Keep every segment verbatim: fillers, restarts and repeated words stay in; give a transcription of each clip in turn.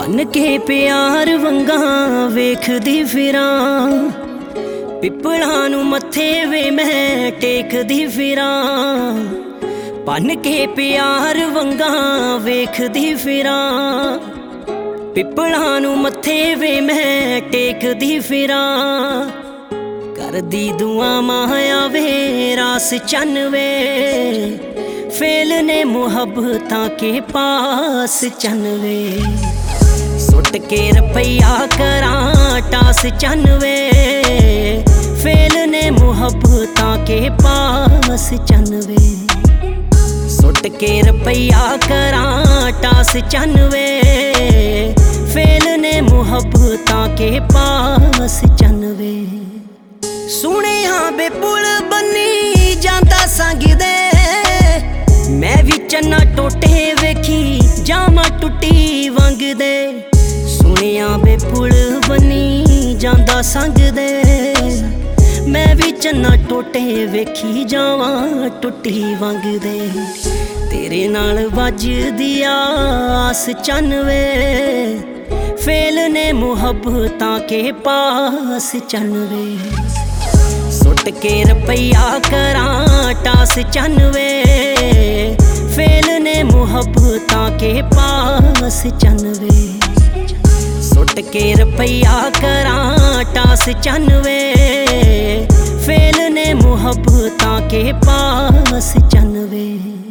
बन के प्यार वंगा वेखदी फिरां, पिपलां नूं मत्थे वे मैं टेकदी फिरां। बन के प्यार वंगा वेखदी फिरां, पिपलां नूं मत्थे वे मैं टेकदी फिरां। करदी दुआ माया वे रास चन वे, फेल ने मुहब्बतां के पास चन वे। सुट के रुपया करां टास चन वे, फेल ने मुहब्बतां के पास चन वे। सुट के रुपया करां टास चन वे, फेल ने मुहब्बतां के पास चन वे। सुनिया बे पुल बनी जांदा संग दे, मैं भी चन्ना टोटे वेखी जामा टुटी वंग दे। सुनिया बे पुल बनी जांदा संग दे, मैं भी चन्ना टोटे वेखी जावा टुटी वंग दे। तेरे नाल वजदी आस चन वे, फेल ने मुहब्बतां के पास चन वे। सुट के रुपया करां टास चन वे, फेल ने मुहब्बतां के पास चन वे। सुट के रुपया करां टास चन वे, फेल ने मुहब्बतां के पास चन वे।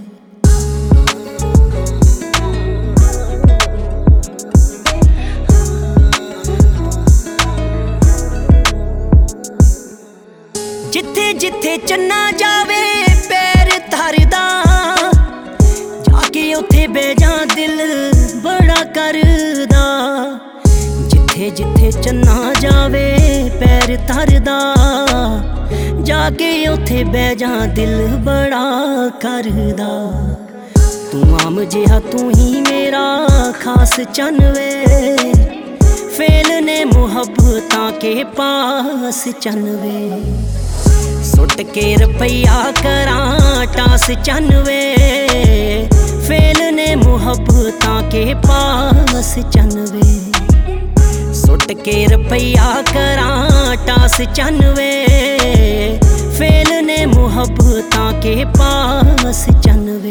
जिथे जिथे चन्ना जावे पैर धरदा, जाके उथे बह जा दिल बड़ा करदा। जिथे जिथे चन्ना जावे पैर धरदा, जाके उथे बह जा दिल बड़ा करदा। तू आम जिहा तू ही मेरा खास चन वे, फेल ने मुहब्बतां के पास चन वे। सुट के रुपया करां टास चन वे, फेल ने मुहब्बतां के पास चन वे। सुट के रुपया करां टास चन वे, फेल ने मुहब्बतां के पास चन वे।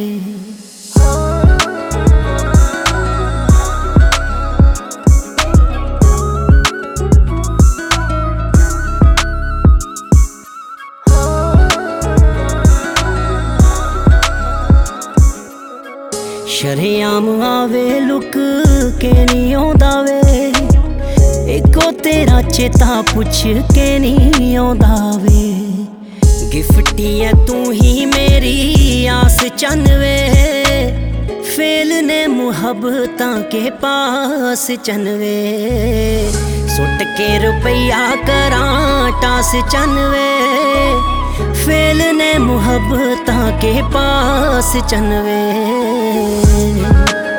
शरेआम आवे लुक के नहीं आउंदा वे, इको तेरा चेता पुछ के नहीं आउंदा वे। गिफ्टी है तू ही मेरी आस चन वे, फेल ने मुहब्बतां के पास चन वे। सुट के रुपया करां टास चन वे, फेल ने मुहब्बतां के पास चन वे।